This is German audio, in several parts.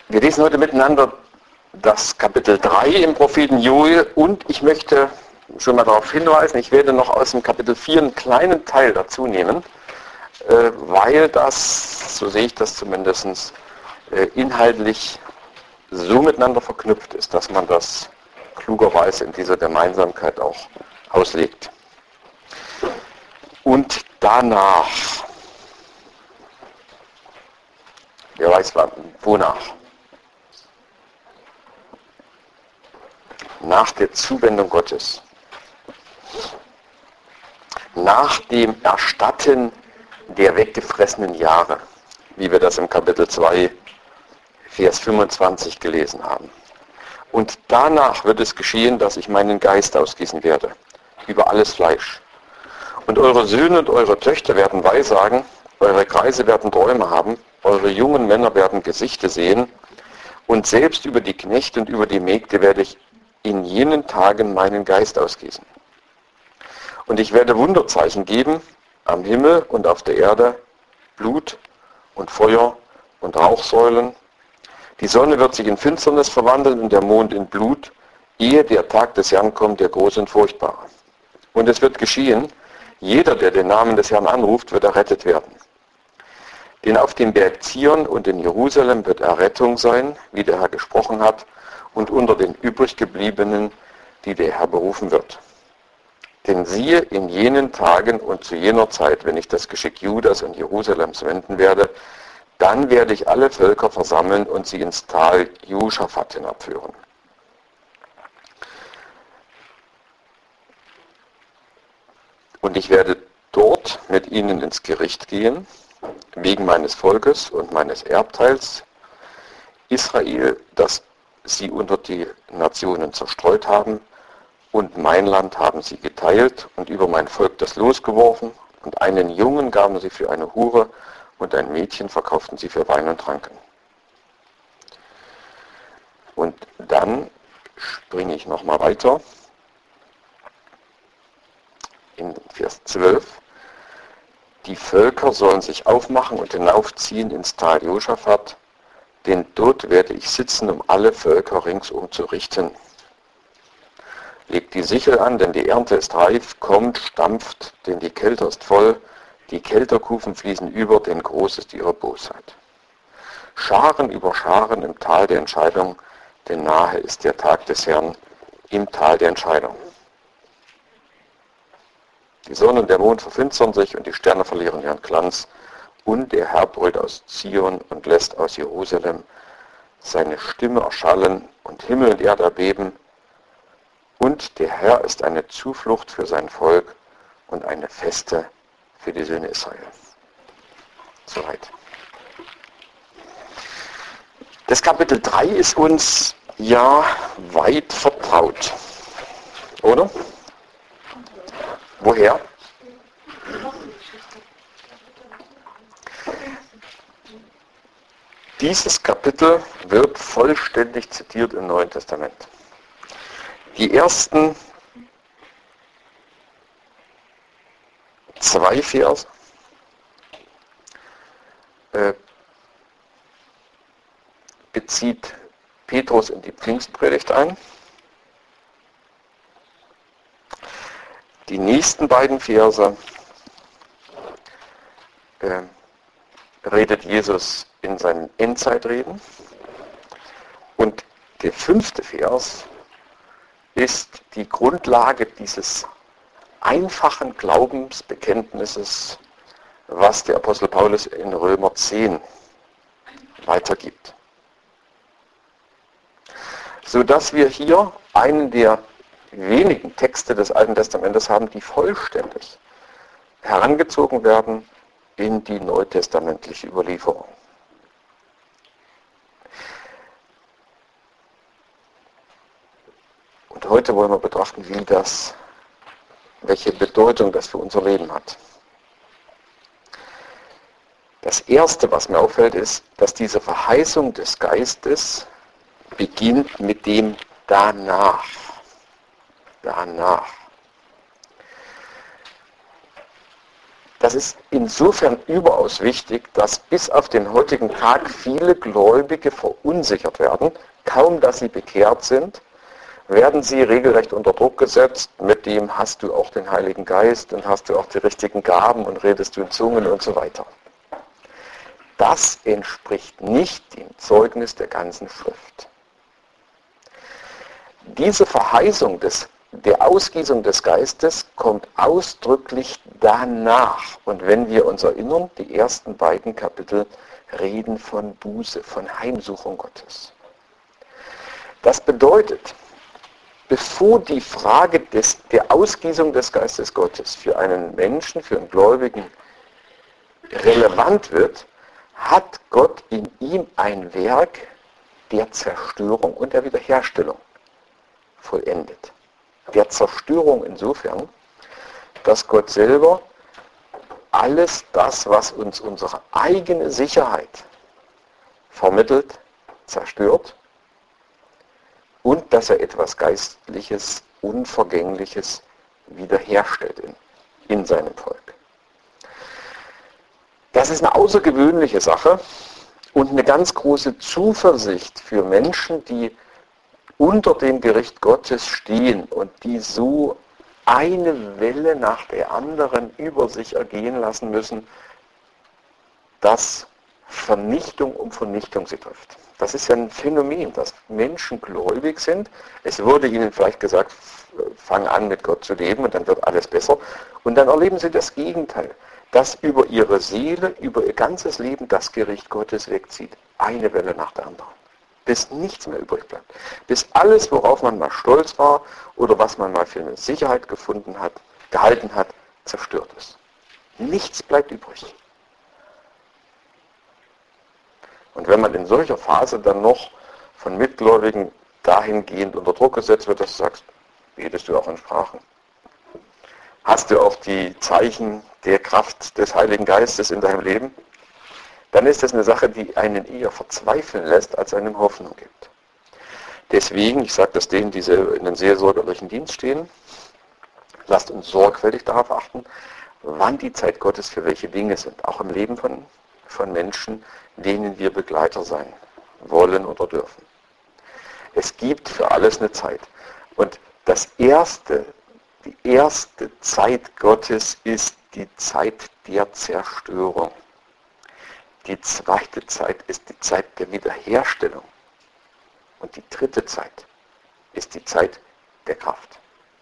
Wir lesen heute miteinander das Kapitel 3 im Propheten Joel und ich möchte schon mal darauf hinweisen, ich werde noch aus dem Kapitel 4 einen kleinen Teil dazu nehmen, weil das, so sehe ich das zumindest, inhaltlich so miteinander verknüpft ist, dass man das klugerweise in dieser Gemeinsamkeit auch auslegt. Und danach, wer weiß wonach? Nach der Zuwendung Gottes, nach dem Erstatten der weggefressenen Jahre, wie wir das im Kapitel 2, Vers 25 gelesen haben. Und danach wird es geschehen, dass ich meinen Geist ausgießen werde über alles Fleisch. Und eure Söhne und eure Töchter werden Weissagen, eure Kreise werden Träume haben, eure jungen Männer werden Gesichter sehen, und selbst über die Knechte und über die Mägde werde ich in jenen Tagen meinen Geist ausgießen. Und ich werde Wunderzeichen geben am Himmel und auf der Erde, Blut und Feuer und Rauchsäulen. Die Sonne wird sich in Finsternis verwandeln und der Mond in Blut, ehe der Tag des Herrn kommt, der groß und furchtbare. Und es wird geschehen, jeder, der den Namen des Herrn anruft, wird errettet werden. Denn auf dem Berg Zion und in Jerusalem wird Errettung sein, wie der Herr gesprochen hat, und unter den übriggebliebenen, die der Herr berufen wird. Denn siehe, in jenen Tagen und zu jener Zeit, wenn ich das Geschick Judas und Jerusalems wenden werde, dann werde ich alle Völker versammeln und sie ins Tal Josaphat hinabführen. Und ich werde dort mit ihnen ins Gericht gehen, wegen meines Volkes und meines Erbteils Israel, das sie unter die Nationen zerstreut haben, und mein Land haben sie geteilt und über mein Volk das Los geworfen, und einen Jungen gaben sie für eine Hure, und ein Mädchen verkauften sie für Wein und Tranken. Und dann springe ich nochmal weiter in Vers 12. Die Völker sollen sich aufmachen und hinaufziehen ins Tal Josaphat, denn dort werde ich sitzen, um alle Völker ringsum zu richten. Legt die Sichel an, denn die Ernte ist reif, kommt, stampft, denn die Kelter ist voll, die Kelterkufen fließen über, denn groß ist ihre Bosheit. Scharen über Scharen im Tal der Entscheidung, denn nahe ist der Tag des Herrn im Tal der Entscheidung. Die Sonne und der Mond verfinstern sich und die Sterne verlieren ihren Glanz, und der Herr brüllt aus Zion und lässt aus Jerusalem seine Stimme erschallen und Himmel und Erde erbeben. Und der Herr ist eine Zuflucht für sein Volk und eine Feste für die Söhne Israel. Soweit. Das Kapitel 3 ist uns ja weit vertraut, oder? Woher? Dieses Kapitel wird vollständig zitiert im Neuen Testament. Die ersten 2 Verse bezieht Petrus in die Pfingstpredigt ein. Die nächsten beiden Verse redet Jesus in seinen Endzeitreden. Und der 5. Vers ist die Grundlage dieses einfachen Glaubensbekenntnisses, was der Apostel Paulus in Römer 10 weitergibt. Sodass wir hier einen der wenigen Texte des Alten Testamentes haben, die vollständig herangezogen werden in die neutestamentliche Überlieferung. Und heute wollen wir betrachten, welche Bedeutung das für unser Leben hat. Das Erste, was mir auffällt, ist, dass diese Verheißung des Geistes beginnt mit dem Danach. Danach. Das ist insofern überaus wichtig, dass bis auf den heutigen Tag viele Gläubige verunsichert werden. Kaum, dass sie bekehrt sind, werden sie regelrecht unter Druck gesetzt. Mit dem hast du auch den Heiligen Geist und hast du auch die richtigen Gaben und redest du in Zungen und so weiter. Das entspricht nicht dem Zeugnis der ganzen Schrift. Diese Verheißung der Ausgießung des Geistes kommt ausdrücklich danach. Und wenn wir uns erinnern, die ersten beiden Kapitel reden von Buße, von Heimsuchung Gottes. Das bedeutet, bevor die Frage der Ausgießung des Geistes Gottes für einen Menschen, für einen Gläubigen relevant wird, hat Gott in ihm ein Werk der Zerstörung und der Wiederherstellung vollendet. Der Zerstörung insofern, dass Gott selber alles das, was uns unsere eigene Sicherheit vermittelt, zerstört und dass er etwas Geistliches, Unvergängliches wiederherstellt in seinem Volk. Das ist eine außergewöhnliche Sache und eine ganz große Zuversicht für Menschen, die unter dem Gericht Gottes stehen und die so eine Welle nach der anderen über sich ergehen lassen müssen, dass Vernichtung um Vernichtung sie trifft. Das ist ja ein Phänomen, dass Menschen gläubig sind. Es wurde ihnen vielleicht gesagt, fang an mit Gott zu leben und dann wird alles besser. Und dann erleben sie das Gegenteil, dass über ihre Seele, über ihr ganzes Leben das Gericht Gottes wegzieht. Eine Welle nach der anderen. Bis nichts mehr übrig bleibt. Bis alles, worauf man mal stolz war oder was man mal für eine Sicherheit gehalten hat, zerstört ist. Nichts bleibt übrig. Und wenn man in solcher Phase dann noch von Mitgläubigen dahingehend unter Druck gesetzt wird, dass du sagst, betest du auch in Sprachen? Hast du auch die Zeichen der Kraft des Heiligen Geistes in deinem Leben? Dann ist das eine Sache, die einen eher verzweifeln lässt, als einem Hoffnung gibt. Deswegen, ich sage das denen, die in einem seelsorgerlichen Dienst stehen, lasst uns sorgfältig darauf achten, wann die Zeit Gottes für welche Dinge sind, auch im Leben von Menschen, denen wir Begleiter sein wollen oder dürfen. Es gibt für alles eine Zeit. Und die erste Zeit Gottes ist die Zeit der Zerstörung. Die zweite Zeit ist die Zeit der Wiederherstellung. Und die dritte Zeit ist die Zeit der Kraft.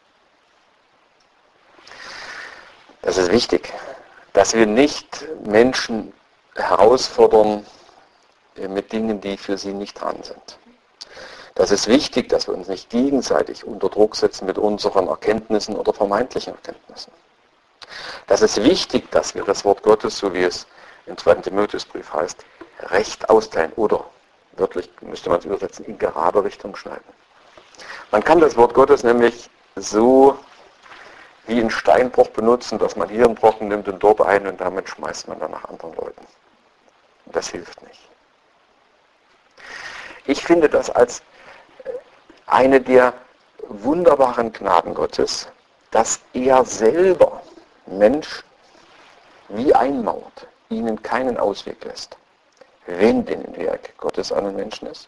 Das ist wichtig, dass wir nicht Menschen herausfordern mit Dingen, die für sie nicht dran sind. Das ist wichtig, dass wir uns nicht gegenseitig unter Druck setzen mit unseren Erkenntnissen oder vermeintlichen Erkenntnissen. Das ist wichtig, dass wir das Wort Gottes, so wie es im 2. Timotheusbrief heißt, recht austeilen oder, wörtlich müsste man es übersetzen, in gerade Richtung schneiden. Man kann das Wort Gottes nämlich so wie einen Steinbruch benutzen, dass man hier einen Brocken nimmt und dort einen und damit schmeißt man dann nach anderen Leuten. Und das hilft nicht. Ich finde das als eine der wunderbaren Gnaden Gottes, dass er selber Mensch wie einmauert, ihnen keinen Ausweg lässt, wenn denn im Werk Gottes an den Menschen ist.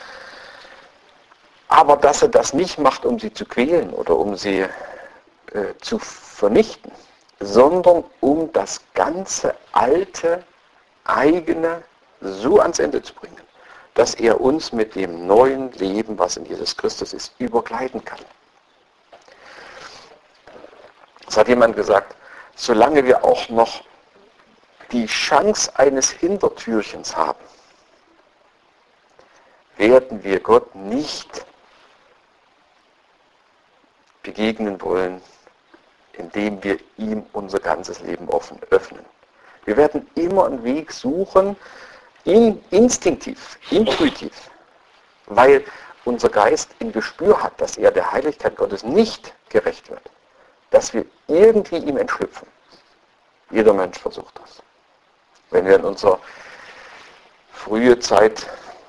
Aber dass er das nicht macht, um sie zu quälen oder um sie zu vernichten, sondern um das ganze alte, eigene so ans Ende zu bringen, dass er uns mit dem neuen Leben, was in Jesus Christus ist, übergleiten kann. Es hat jemand gesagt, solange wir auch noch die Chance eines Hintertürchens haben, werden wir Gott nicht begegnen wollen, indem wir ihm unser ganzes Leben öffnen. Wir werden immer einen Weg suchen, instinktiv, intuitiv, weil unser Geist im Gespür hat, dass er der Heiligkeit Gottes nicht gerecht wird, dass wir irgendwie ihm entschlüpfen. Jeder Mensch versucht das. Wenn wir in unsere frühe Zeit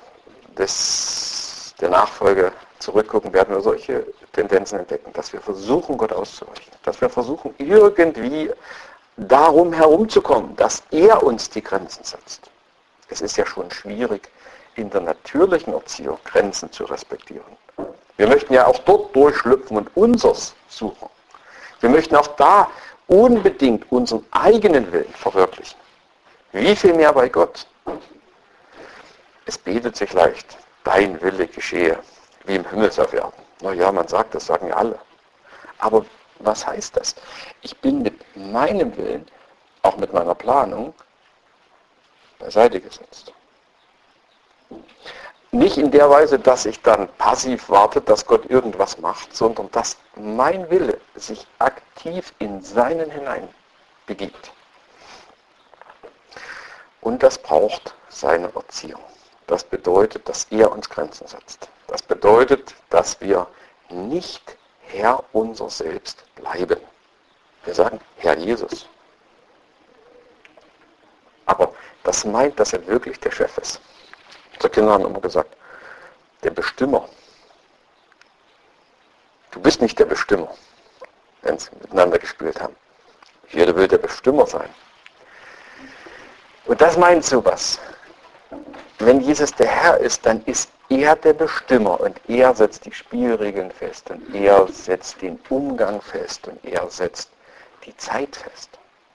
der Nachfolge zurückgucken, werden wir solche Tendenzen entdecken, dass wir versuchen, Gott auszuweichen, dass wir versuchen, irgendwie darum herumzukommen, dass er uns die Grenzen setzt. Es ist ja schon schwierig, in der natürlichen Erziehung Grenzen zu respektieren. Wir möchten ja auch dort durchschlüpfen und unseres suchen. Wir möchten auch da unbedingt unseren eigenen Willen verwirklichen. Wie viel mehr bei Gott? Es betet sich leicht, dein Wille geschehe, wie im Himmel auf Erden. Naja, man sagt, das sagen ja alle. Aber was heißt das? Ich bin mit meinem Willen, auch mit meiner Planung, beiseite gesetzt. Nicht in der Weise, dass ich dann passiv warte, dass Gott irgendwas macht, sondern dass mein Wille sich aktiv in seinen hinein begibt. Und das braucht seine Erziehung. Das bedeutet, dass er uns Grenzen setzt. Das bedeutet, dass wir nicht Herr unser Selbst bleiben. Wir sagen Herr Jesus. Aber das meint, dass er wirklich der Chef ist. Unsere Kinder haben immer gesagt, der Bestimmer. Du bist nicht der Bestimmer, wenn sie miteinander gespielt haben. Jeder will der Bestimmer sein. Und das meint sowas. Wenn Jesus der Herr ist, dann ist er der Bestimmer und er setzt die Spielregeln fest und er setzt den Umgang fest und er setzt die Zeit fest.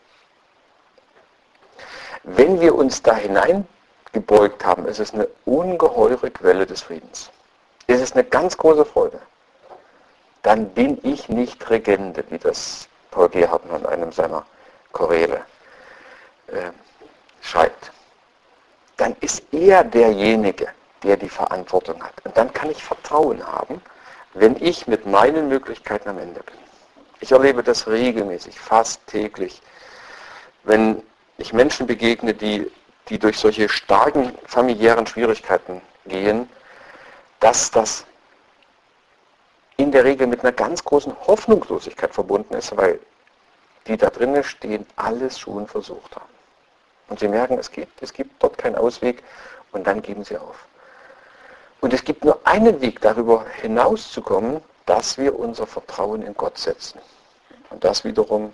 Wenn wir uns da hineingebeugt haben, ist es eine ungeheure Quelle des Friedens. Es ist eine ganz große Freude. Dann bin ich nicht Regente, wie das Paul Gerhardt in einem seiner Choräle schreibt. Dann ist er derjenige, der die Verantwortung hat. Und dann kann ich Vertrauen haben, wenn ich mit meinen Möglichkeiten am Ende bin. Ich erlebe das regelmäßig, fast täglich, wenn ich Menschen begegne, die durch solche starken familiären Schwierigkeiten gehen, dass das in der Regel mit einer ganz großen Hoffnungslosigkeit verbunden ist, weil die da drinnen stehen, alles schon versucht haben. Und sie merken, es gibt dort keinen Ausweg und dann geben sie auf. Und es gibt nur einen Weg, darüber hinauszukommen, dass wir unser Vertrauen in Gott setzen. Und das wiederum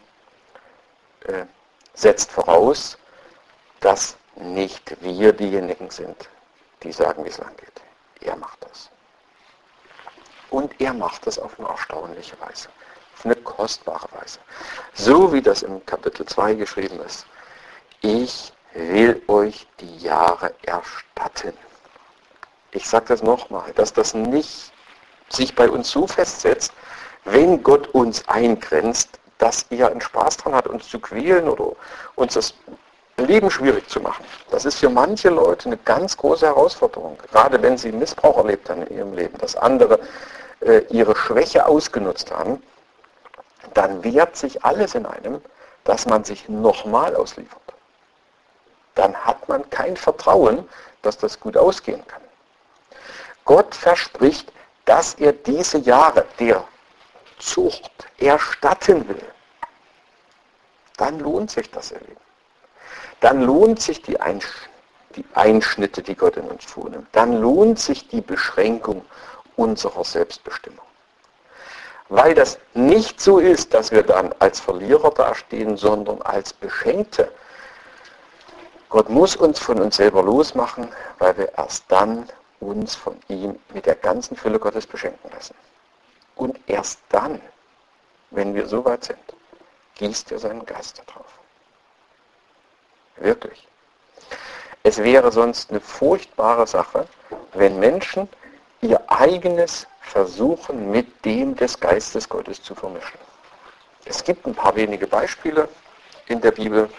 setzt voraus, dass nicht wir diejenigen sind, die sagen, wie es lang geht. Er macht das. Und er macht das auf eine erstaunliche Weise, auf eine kostbare Weise. So wie das im Kapitel 2 geschrieben ist. Ich will euch die Jahre erstatten. Ich sage das nochmal, dass das nicht sich bei uns so festsetzt, wenn Gott uns eingrenzt, dass er einen Spaß dran hat, uns zu quälen oder uns das Leben schwierig zu machen. Das ist für manche Leute eine ganz große Herausforderung, gerade wenn sie Missbrauch erlebt haben in ihrem Leben, dass andere ihre Schwäche ausgenutzt haben, dann wehrt sich alles in einem, dass man sich nochmal ausliefert. Dann hat man kein Vertrauen, dass das gut ausgehen kann. Gott verspricht, dass er diese Jahre der Zucht erstatten will. Dann lohnt sich das, ihr Lieben. Dann lohnt sich die Einschnitte, die Gott in uns vornimmt. Dann lohnt sich die Beschränkung unserer Selbstbestimmung. Weil das nicht so ist, dass wir dann als Verlierer dastehen, sondern als Beschenkte. Gott muss uns von uns selber losmachen, weil wir erst dann uns von ihm mit der ganzen Fülle Gottes beschenken lassen. Und erst dann, wenn wir so weit sind, gießt er seinen Geist darauf. Wirklich. Es wäre sonst eine furchtbare Sache, wenn Menschen ihr eigenes versuchen, mit dem des Geistes Gottes zu vermischen. Es gibt ein paar wenige Beispiele in der Bibel,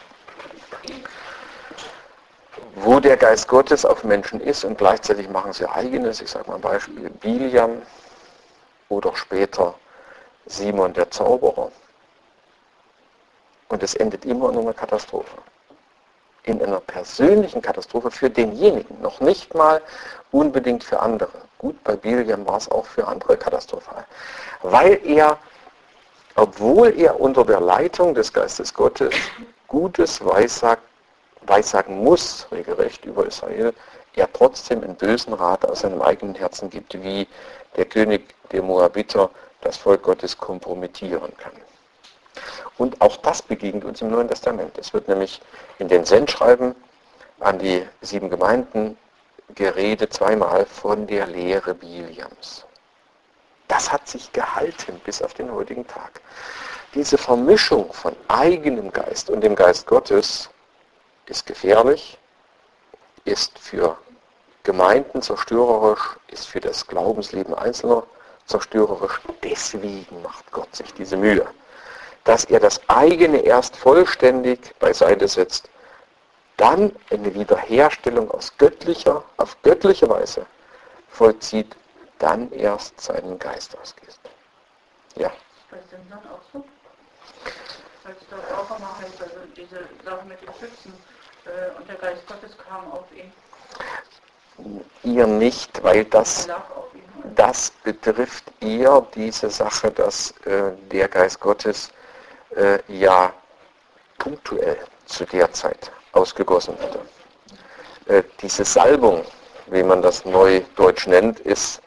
wo der Geist Gottes auf Menschen ist und gleichzeitig machen sie eigenes. Ich sage mal ein Beispiel, Biliam oder später Simon der Zauberer. Und es endet immer in einer Katastrophe. In einer persönlichen Katastrophe für denjenigen, noch nicht mal unbedingt für andere. Gut, bei Biliam war es auch für andere katastrophal. Weil er, obwohl er unter der Leitung des Geistes Gottes Gutes weissagen muss, regelrecht über Israel, er trotzdem einen bösen Rat aus seinem eigenen Herzen gibt, wie der König der Moabiter das Volk Gottes kompromittieren kann. Und auch das begegnet uns im Neuen Testament. Es wird nämlich in den Sendschreiben an die 7 Gemeinden geredet, zweimal von der Lehre Biliams. Das hat sich gehalten bis auf den heutigen Tag. Diese Vermischung von eigenem Geist und dem Geist Gottes ist gefährlich, ist für Gemeinden zerstörerisch, ist für das Glaubensleben Einzelner zerstörerisch. Deswegen macht Gott sich diese Mühe, dass er das eigene erst vollständig beiseite setzt, dann eine Wiederherstellung auf göttliche Weise vollzieht, dann erst seinen Geist ausgießt. Ja. Bei Simson auch so? Weil es dort auch immer heißt, also diese Sache mit dem Schützen und der Geist Gottes kam auf ihn. Ihr nicht, weil das betrifft eher diese Sache, dass der Geist Gottes ja punktuell zu der Zeit ausgegossen wurde. Diese Salbung, wie man das neudeutsch nennt, ist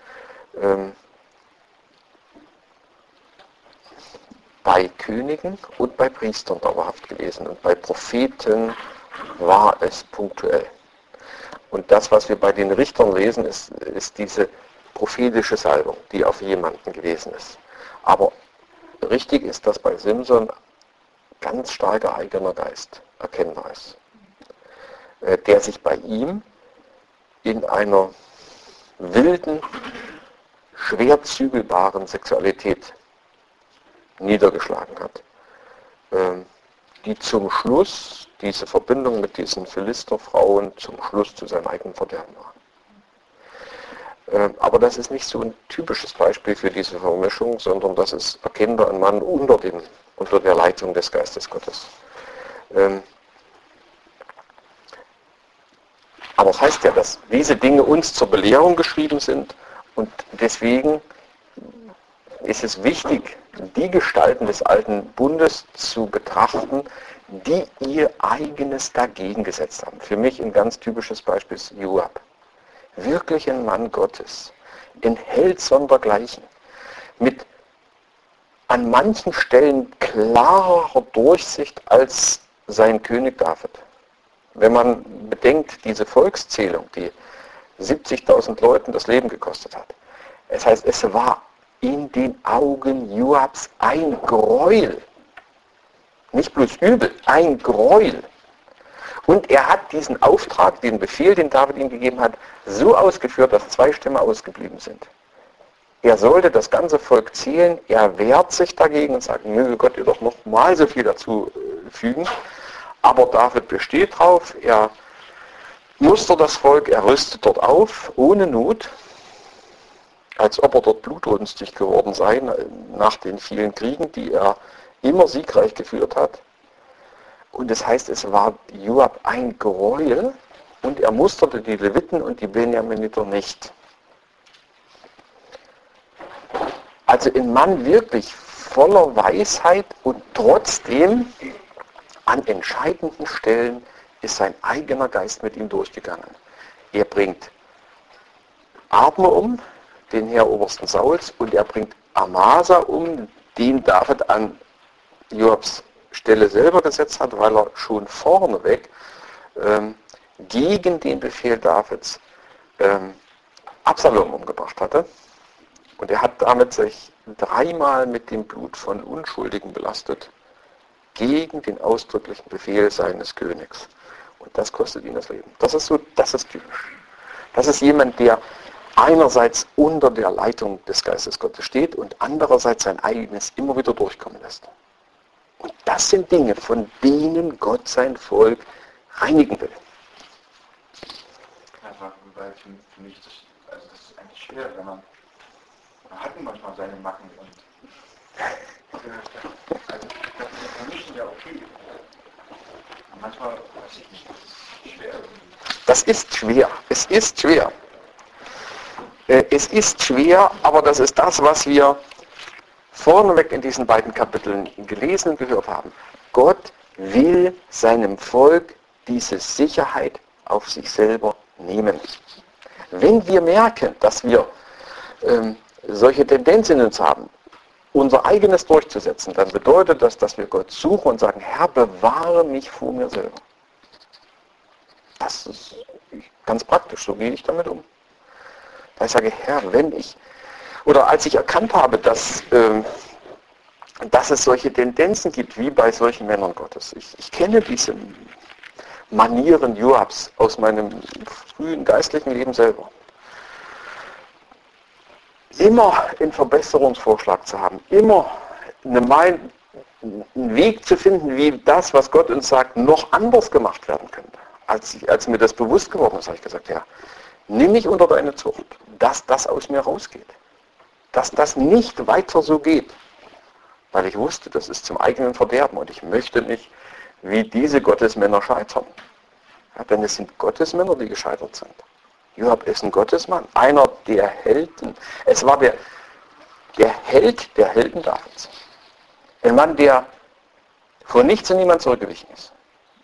bei Königen und bei Priestern dauerhaft gewesen. Und bei Propheten war es punktuell. Und das, was wir bei den Richtern lesen, ist diese prophetische Salbung, die auf jemanden gewesen ist. Aber richtig ist, dass bei Simson ganz starker eigener Geist erkennbar ist, der sich bei ihm in einer wilden, schwer zügelbaren Sexualität niedergeschlagen hat, die zum Schluss, diese Verbindung mit diesen Philisterfrauen, zum Schluss zu seinem eigenen Verderben war. Aber das ist nicht so ein typisches Beispiel für diese Vermischung, sondern das ist erkennbar ein Mann unter der Leitung des Geistes Gottes. Aber es heißt ja, dass diese Dinge uns zur Belehrung geschrieben sind und deswegen ist es wichtig, die Gestalten des alten Bundes zu betrachten, die ihr eigenes dagegen gesetzt haben. Für mich ein ganz typisches Beispiel ist Joab. Wirklich ein Mann Gottes, ein Held sondergleichen, mit an manchen Stellen klarer Durchsicht als sein König David. Wenn man bedenkt, diese Volkszählung, die 70.000 Leuten das Leben gekostet hat. Es heißt, es war in den Augen Joabs ein Gräuel. Nicht bloß übel, ein Gräuel. Und er hat diesen Auftrag, den Befehl, den David ihm gegeben hat, so ausgeführt, dass 2 Stämme ausgeblieben sind. Er sollte das ganze Volk zählen, er wehrt sich dagegen und sagt, möge Gott ihr doch noch mal so viel dazu fügen. Aber David besteht drauf, er mustert das Volk, er rüstet dort auf, ohne Not, als ob er dort blutrünstig geworden sei, nach den vielen Kriegen, die er immer siegreich geführt hat. Und das heißt, es war Joab ein Gräuel und er musterte die Leviten und die Benjaminiter nicht. Also ein Mann wirklich voller Weisheit und trotzdem an entscheidenden Stellen ist sein eigener Geist mit ihm durchgegangen. Er bringt Abner um, den Heerobersten Sauls, und er bringt Amasa um, den David an Joabs Stelle selber gesetzt hat, weil er schon vorneweg gegen den Befehl Davids Absalom umgebracht hatte. Und er hat damit sich 3-mal mit dem Blut von Unschuldigen belastet, gegen den ausdrücklichen Befehl seines Königs. Und das kostet ihn das Leben. Das ist typisch. Das ist jemand, der einerseits unter der Leitung des Geistes Gottes steht und andererseits sein eigenes immer wieder durchkommen lässt. Und das sind Dinge, von denen Gott sein Volk reinigen will. Also, weil für mich das ist eigentlich schwer, wenn man hat manchmal seine Macken und also das vermischen ja okay. Und manchmal weiß ich nicht, das ist schwer irgendwie. Das ist schwer. Es ist schwer. Es ist schwer, aber das ist das, was wir vorneweg in diesen beiden Kapiteln gelesen und gehört haben. Gott will seinem Volk diese Sicherheit auf sich selber nehmen. Wenn wir merken, dass wir solche Tendenzen in uns haben, unser eigenes durchzusetzen, dann bedeutet das, dass wir Gott suchen und sagen, Herr, bewahre mich vor mir selber. Das ist ganz praktisch, so gehe ich damit um. Da ich sage, Herr, als ich erkannt habe, dass es solche Tendenzen gibt, wie bei solchen Männern Gottes. Ich kenne diese Manieren Joabs aus meinem frühen geistlichen Leben selber. Immer einen Verbesserungsvorschlag zu haben, immer einen Weg zu finden, wie das, was Gott uns sagt, noch anders gemacht werden könnte. Als mir das bewusst geworden ist, habe ich gesagt, ja, nimm mich unter deine Zucht, dass das aus mir rausgeht. Dass das nicht weiter so geht. Weil ich wusste, das ist zum eigenen Verderben und ich möchte nicht wie diese Gottesmänner scheitern. Ja, denn es sind Gottesmänner, die gescheitert sind. Joab ist ein Gottesmann, einer der Helden. Es war der Held der Helden Davids. Ein Mann, der vor nichts und niemand zurückgewichen ist.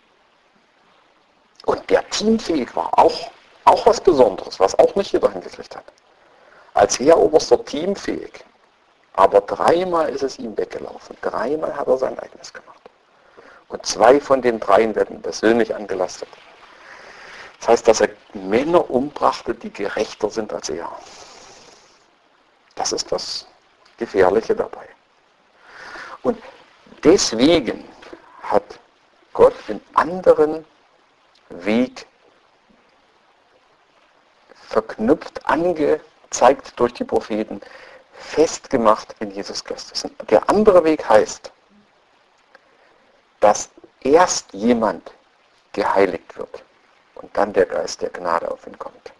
Und der teamfähig war, auch was Besonderes, was auch nicht jeder hingekriegt hat. Als Heeroberster teamfähig. Aber 3-mal ist es ihm weggelaufen. 3-mal hat er sein eigenes gemacht. Und 2 von den 3 werden persönlich angelastet. Das heißt, dass er Männer umbrachte, die gerechter sind als er. Das ist das Gefährliche dabei. Und deswegen hat Gott einen anderen Weg verknüpft, angezeigt durch die Propheten, festgemacht in Jesus Christus. Der andere Weg heißt, dass erst jemand geheiligt wird und dann der Geist der Gnade auf ihn kommt.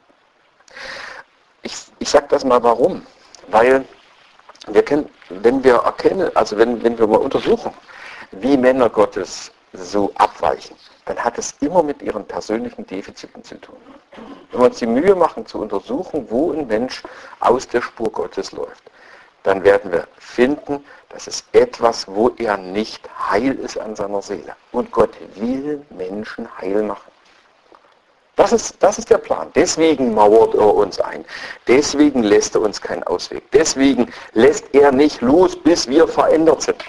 Ich sage das mal warum. Weil wenn wir mal untersuchen, wie Männer Gottes so abweichen, dann hat es immer mit ihren persönlichen Defiziten zu tun. Wenn wir uns die Mühe machen zu untersuchen, wo ein Mensch aus der Spur Gottes läuft, dann werden wir finden, dass es etwas, wo er nicht heil ist an seiner Seele. Und Gott will Menschen heil machen. Das ist der Plan. Deswegen mauert er uns ein. Deswegen lässt er uns keinen Ausweg. Deswegen lässt er nicht los, bis wir verändert sind.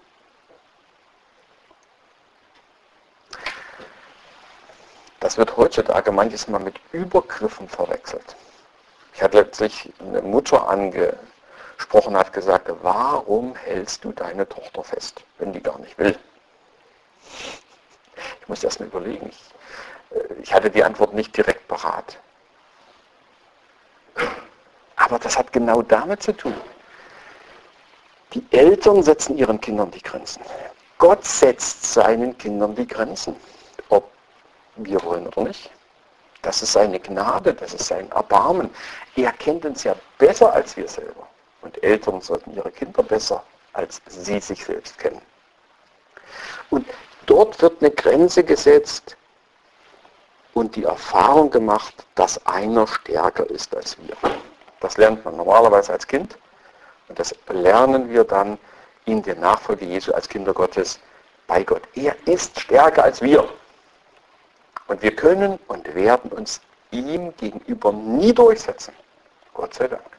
Das wird heutzutage manches Mal mit Übergriffen verwechselt. Ich hatte letztlich eine Mutter angesprochen, hat gesagt, warum hältst du deine Tochter fest, wenn die gar nicht will? Ich muss erst mal überlegen. Ich hatte die Antwort nicht direkt parat. Aber das hat genau damit zu tun. Die Eltern setzen ihren Kindern die Grenzen. Gott setzt seinen Kindern die Grenzen. Ob wir wollen oder nicht. Das ist seine Gnade, das ist sein Erbarmen. Er kennt uns ja besser als wir selber. Und Eltern sollten ihre Kinder besser, als sie sich selbst kennen. Und dort wird eine Grenze gesetzt und die Erfahrung gemacht, dass einer stärker ist als wir. Das lernt man normalerweise als Kind und das lernen wir dann in der Nachfolge Jesu als Kinder Gottes bei Gott. Er ist stärker als wir. Und wir können und werden uns ihm gegenüber nie durchsetzen. Gott sei Dank.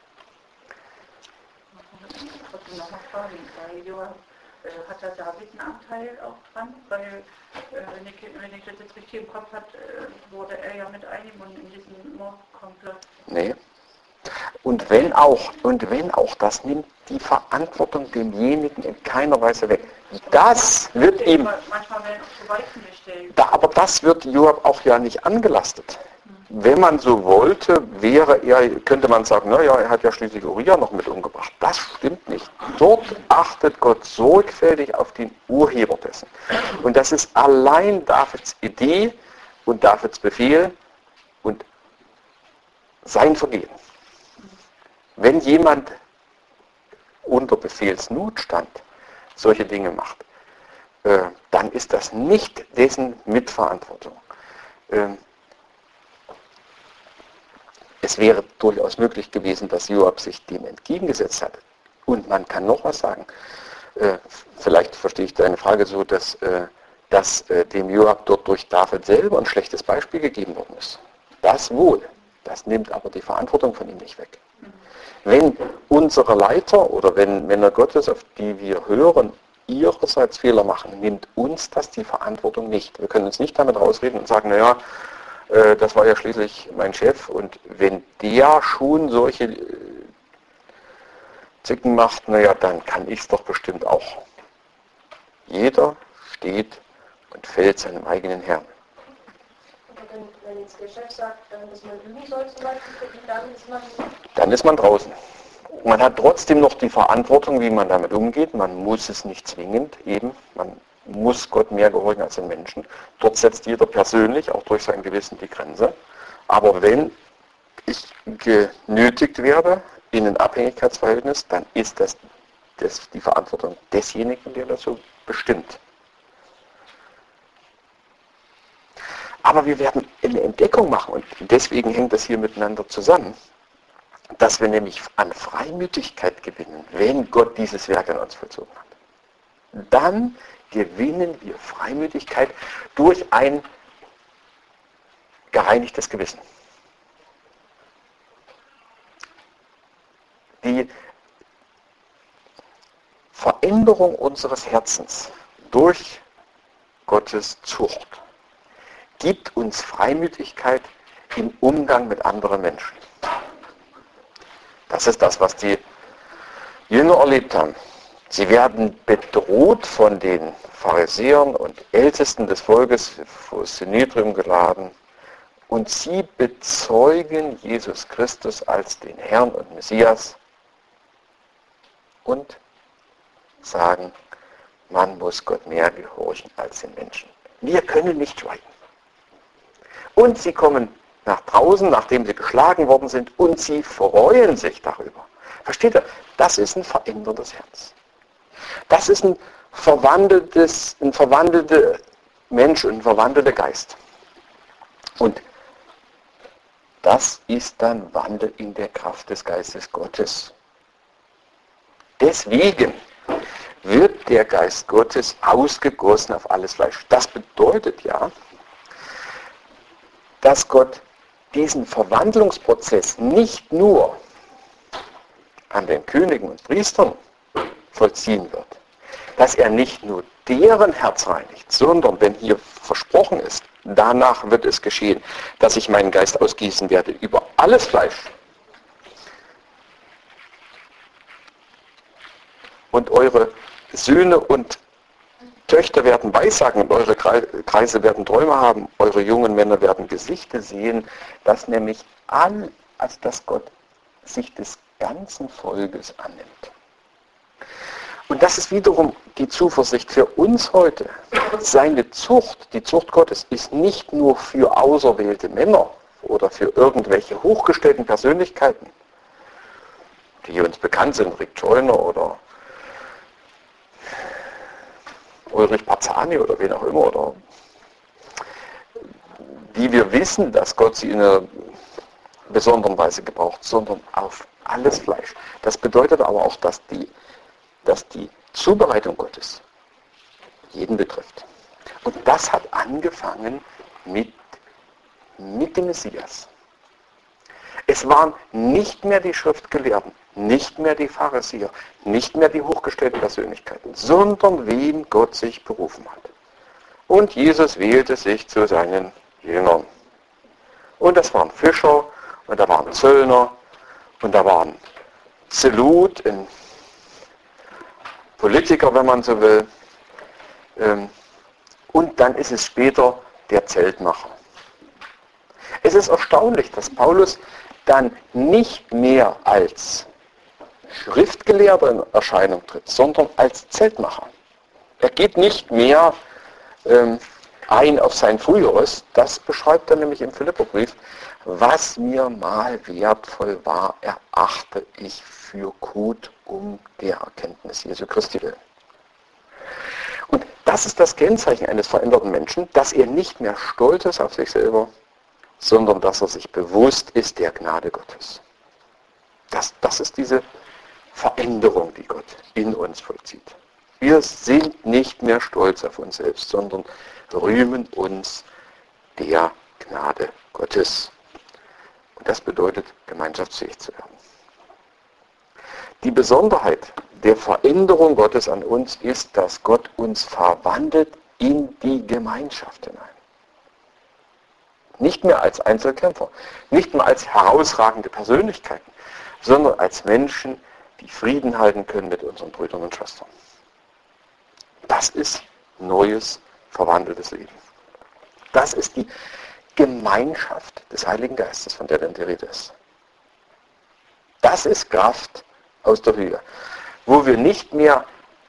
Ich wollte noch mal fragen, Joab, hat da David einen Anteil auch dran? Weil, wenn ich das jetzt richtig im Kopf habe, wurde er ja mit eingebunden in diesen Mordkomplott. Nee. Und wenn auch, das nimmt die Verantwortung demjenigen in keiner Weise weg. Das wird ihm... Manchmal werden auch zu Weichen gestellt. Aber das wird Joab auch ja nicht angelastet. Wenn man so wollte, könnte man sagen, naja, er hat ja schließlich Uriah noch mit umgebracht. Das stimmt nicht. Dort achtet Gott sorgfältig auf den Urheber dessen. Und das ist allein Davids Idee und Davids Befehl und sein Vergehen. Wenn jemand unter Befehlsnotstand solche Dinge macht, dann ist das nicht dessen Mitverantwortung. Es wäre durchaus möglich gewesen, dass Joab sich dem entgegengesetzt hat. Und man kann noch was sagen. Vielleicht verstehe ich deine Frage so, dass dem Joab dort durch David selber ein schlechtes Beispiel gegeben worden ist. Das wohl. Das nimmt aber die Verantwortung von ihm nicht weg. Wenn unsere Leiter oder wenn Männer Gottes, auf die wir hören, ihrerseits Fehler machen, nimmt uns das die Verantwortung nicht. Wir können uns nicht damit rausreden und sagen, naja, das war ja schließlich mein Chef und wenn der schon solche Zicken macht, naja, dann kann ich es doch bestimmt auch. Jeder steht und fällt seinem eigenen Herrn. Wenn jetzt der Chef sagt, dass man üben soll zum Beispiel, dann ist man draußen. Man hat trotzdem noch die Verantwortung, wie man damit umgeht. Man muss es nicht zwingend eben. Man muss Gott mehr gehorchen als den Menschen. Dort setzt jeder persönlich, auch durch sein Gewissen, die Grenze. Aber wenn ich genötigt werde in ein Abhängigkeitsverhältnis, dann ist das die Verantwortung desjenigen, der das so bestimmt. Aber wir werden eine Entdeckung machen und deswegen hängt das hier miteinander zusammen, dass wir nämlich an Freimütigkeit gewinnen, wenn Gott dieses Werk an uns vollzogen hat. Dann gewinnen wir Freimütigkeit durch ein gereinigtes Gewissen. Die Veränderung unseres Herzens durch Gottes Zucht gibt uns Freimütigkeit im Umgang mit anderen Menschen. Das ist das, was die Jünger erlebt haben. Sie werden bedroht von den Pharisäern und Ältesten des Volkes vor das Synedrium geladen und sie bezeugen Jesus Christus als den Herrn und Messias und sagen, man muss Gott mehr gehorchen als den Menschen. Wir können nicht schweigen. Und sie kommen nach draußen, nachdem sie geschlagen worden sind, und sie freuen sich darüber. Versteht ihr? Das ist ein veränderndes Herz. Das ist ein verwandelter Mensch und ein verwandelter Geist. Und das ist dann Wandel in der Kraft des Geistes Gottes. Deswegen wird der Geist Gottes ausgegossen auf alles Fleisch. Das bedeutet ja, dass Gott diesen Verwandlungsprozess nicht nur an den Königen und Priestern vollziehen wird, dass er nicht nur deren Herz reinigt, sondern wenn hier versprochen ist, danach wird es geschehen, dass ich meinen Geist ausgießen werde über alles Fleisch. Und eure Söhne und Töchter werden Weissagen und eure Kreise werden Träume haben, eure jungen Männer werden Gesichter sehen, dass nämlich dass Gott sich des ganzen Volkes annimmt. Und das ist wiederum die Zuversicht für uns heute. Seine Zucht, die Zucht Gottes, ist nicht nur für auserwählte Männer oder für irgendwelche hochgestellten Persönlichkeiten, die uns bekannt sind, Rick Joyner oder Ulrich Parzani oder wen auch immer, oder die wir wissen, dass Gott sie in einer besonderen Weise gebraucht, sondern auf alles Fleisch. Das bedeutet aber auch, dass die Zubereitung Gottes jeden betrifft. Und das hat angefangen mit dem Messias. Es waren nicht mehr die Schriftgelehrten, nicht mehr die Pharisäer, nicht mehr die hochgestellten Persönlichkeiten, sondern wen Gott sich berufen hat. Und Jesus wählte sich zu seinen Jüngern. Und das waren Fischer, und da waren Zöllner, und da waren Zelut, Politiker, wenn man so will. Und dann ist es später der Zeltmacher. Es ist erstaunlich, dass Paulus dann nicht mehr als Schriftgelehrter in Erscheinung tritt, sondern als Zeltmacher. Er geht nicht mehr ein auf sein Früheres, das beschreibt er nämlich im Philipperbrief, was mir mal wertvoll war, erachte ich für gut um der Erkenntnis Jesu Christi willen. Und das ist das Kennzeichen eines veränderten Menschen, dass er nicht mehr stolz ist auf sich selber, sondern dass er sich bewusst ist der Gnade Gottes. Das ist diese Veränderung, die Gott in uns vollzieht. Wir sind nicht mehr stolz auf uns selbst, sondern rühmen uns der Gnade Gottes. Und das bedeutet, gemeinschaftsfähig zu werden. Die Besonderheit der Veränderung Gottes an uns ist, dass Gott uns verwandelt in die Gemeinschaft hinein. Nicht mehr als Einzelkämpfer, nicht mehr als herausragende Persönlichkeiten, sondern als Menschen, die Frieden halten können mit unseren Brüdern und Schwestern. Das ist neues, verwandeltes Leben. Das ist die Gemeinschaft des Heiligen Geistes, von der denn die Rede ist. Das ist Kraft aus der Höhe, wo wir nicht mehr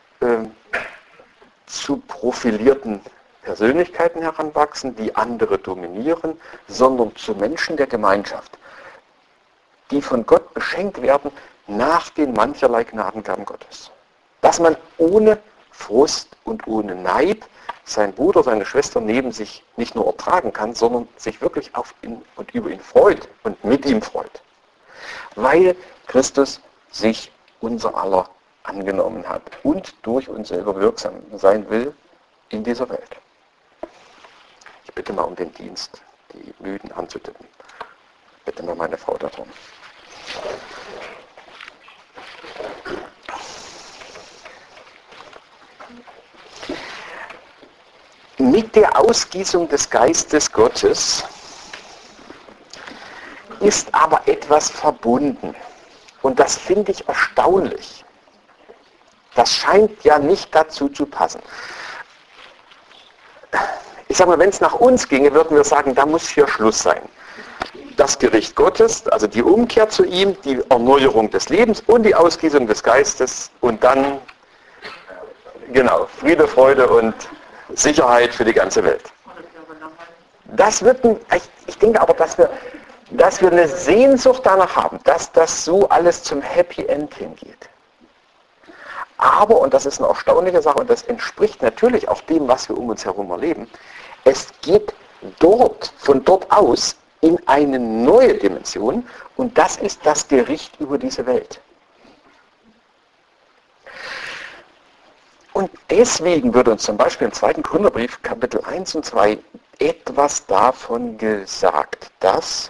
zu profilierten Persönlichkeiten heranwachsen, die andere dominieren, sondern zu Menschen der Gemeinschaft, die von Gott beschenkt werden nach den mancherlei Gnadengaben Gottes. Dass man ohne Frust und ohne Neid seinen Bruder, seine Schwester neben sich nicht nur ertragen kann, sondern sich wirklich auf ihn und über ihn freut und mit ihm freut. Weil Christus sich unser aller angenommen hat und durch uns selber wirksam sein will in dieser Welt. Ich bitte mal um den Dienst, die Müden anzutippen. Bitte mal meine Frau darum. Mit der Ausgießung des Geistes Gottes ist aber etwas verbunden. Und das finde ich erstaunlich. Das scheint ja nicht dazu zu passen. Ich sage mal, wenn es nach uns ginge, würden wir sagen, da muss hier Schluss sein. Das Gericht Gottes, also die Umkehr zu ihm, die Erneuerung des Lebens und die Ausgießung des Geistes und dann, genau, Friede, Freude und Sicherheit für die ganze Welt. Das wird, ich denke aber, dass wir eine Sehnsucht danach haben, dass das so alles zum Happy End hingeht. Aber, und das ist eine erstaunliche Sache, und das entspricht natürlich auch dem, was wir um uns herum erleben, es geht von dort aus in eine neue Dimension, und das ist das Gericht über diese Welt. Und deswegen wird uns zum Beispiel im 2. Korintherbrief, Kapitel 1 und 2, etwas davon gesagt, dass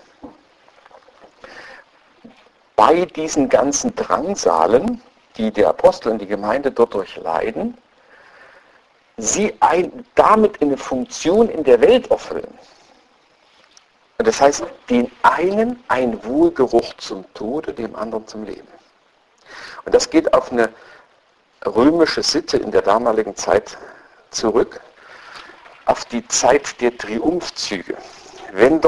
bei diesen ganzen Drangsalen, die der Apostel und die Gemeinde dort durchleiden, sie damit eine Funktion in der Welt erfüllen. Und das heißt, den einen ein Wohlgeruch zum Tode, dem anderen zum Leben. Und das geht auf eine römische Sitte in der damaligen Zeit zurück, auf die Zeit der Triumphzüge. Wenn